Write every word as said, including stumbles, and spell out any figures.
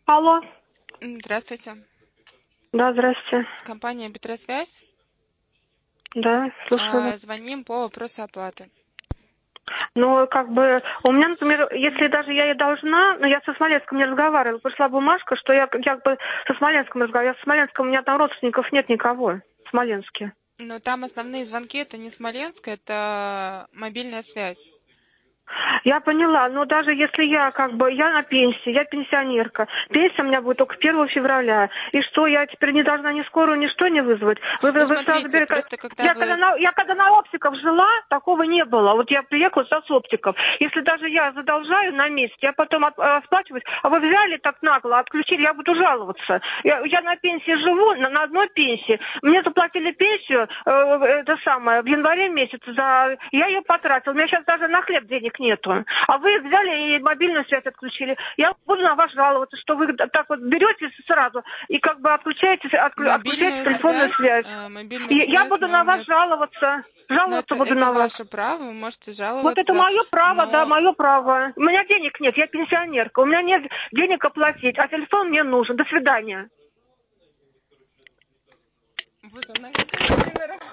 Алло. М, Здравствуйте. Да, здрасте. Компания Петросвязь. Да, слушаю вас. А, Звоним по вопросу оплаты. Ну, как бы, у меня, например, если даже я и должна, но я со Смоленском не разговаривала, пришла бумажка, что я как бы со Смоленском разговаривала. Я со Смоленском, у меня там родственников нет никого в Смоленске. Но там основные звонки — это не Смоленск, это мобильная связь. Я поняла, но даже если я как бы, я на пенсии, я пенсионерка, пенсия у меня будет только первого февраля, и что, я теперь не должна ни скорую, ничто не вызвать? Вы, вы, Ну, вы сразу смотрите, берете... просто когда Я когда, вы... на, я когда на оптиков жила, такого не было. Вот я приехала со с оптиков. Если даже я задолжаю на месте, я потом от, расплачиваюсь, а вы взяли так нагло, отключили, я буду жаловаться. Я, я на пенсии живу, на, на одной пенсии. Мне заплатили пенсию, э, это самое, в январе месяце, за... я ее потратила. У меня сейчас даже на хлеб денег нету. А вы взяли и мобильную связь отключили. Я буду на вас жаловаться, что вы так вот берете сразу и как бы отключаете, отклю, отключаете Мобильную телефонную связь, связь. э, мобильную И я связь буду на вас могут... жаловаться. Ну, Жаловаться это, буду это на вас. ваше право, вы можете Вот это жаловаться, мое право, да, но... мое право. У меня денег нет, я пенсионерка. У меня нет денег оплатить, а телефон мне нужен. До свидания. Вот она, Владимира.